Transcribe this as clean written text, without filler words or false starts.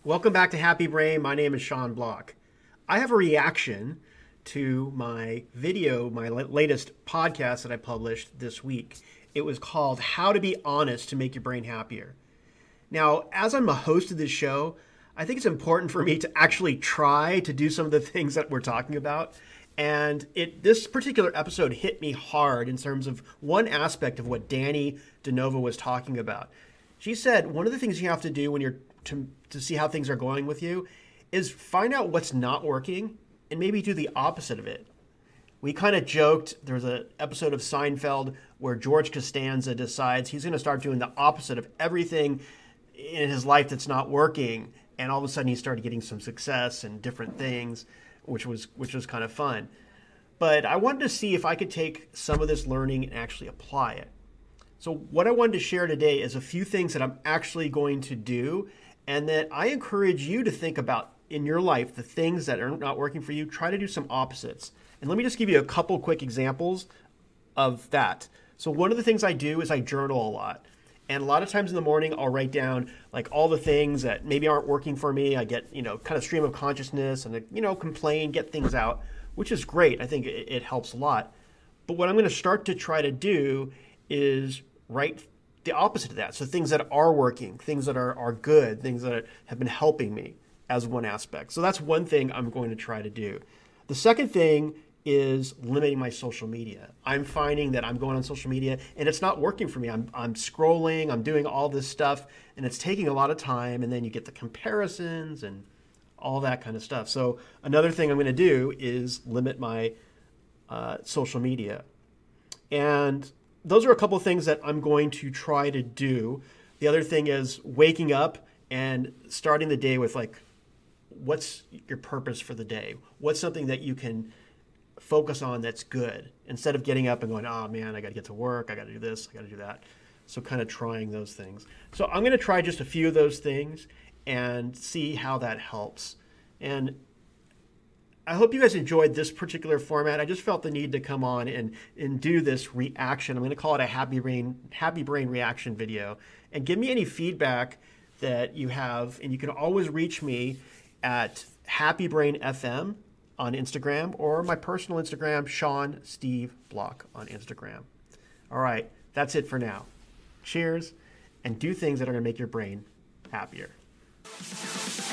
Welcome back to Happy Brain. My name is Sean Block. I have a reaction to my video, my latest podcast that I published this week. It was called How to Be Honest to Make Your Brain Happier. Now, as I'm a host of this show, I think it's important for me to actually try to do some of the things that we're talking about. And this particular episode hit me hard in terms of one aspect of what Danny DeNova was talking about. She said one of the things you have to do when you're to see how things are going with you is find out what's not working and maybe do the opposite of it. We kind of joked, there was an episode of Seinfeld where George Costanza decides he's going to start doing the opposite of everything in his life that's not working, and all of a sudden he started getting some success and different things, which was kind of fun. But I wanted to see if I could take some of this learning and actually apply it. So what I wanted to share today is a few things that I'm actually going to do, and that I encourage you to think about in your life, the things that are not working for you. Try to do some opposites. And let me just give you a couple quick examples of that. So one of the things I do is I journal a lot. And a lot of times in the morning, I'll write down like all the things that maybe aren't working for me. I get, kind of stream of consciousness and, complain, get things out, which is great. I think it helps a lot. But what I'm going to start to try to do is write the opposite of that. So things that are working, things that are good, things that have been helping me as one aspect. So that's one thing I'm going to try to do. The second thing is limiting my social media. I'm finding that I'm going on social media and it's not working for me. I'm scrolling, I'm doing all this stuff, and it's taking a lot of time, and then you get the comparisons and all that kind of stuff. So another thing I'm going to do is limit my social media. And those are a couple of things that I'm going to try to do. The other thing is waking up and starting the day with what's your purpose for the day? What's something that you can focus on that's good, instead of getting up and going, oh man, I got to get to work, I got to do this, I got to do that. So kind of trying those things. So I'm going to try just a few of those things and see how that helps. And I hope you guys enjoyed this particular format. I just felt the need to come on and do this reaction. I'm going to call it a Happy Brain reaction video. And give me any feedback that you have. And you can always reach me at Happy Brain FM on Instagram, or my personal Instagram, Sean Steve Block on Instagram. All right, that's it for now. Cheers, and do things that are going to make your brain happier.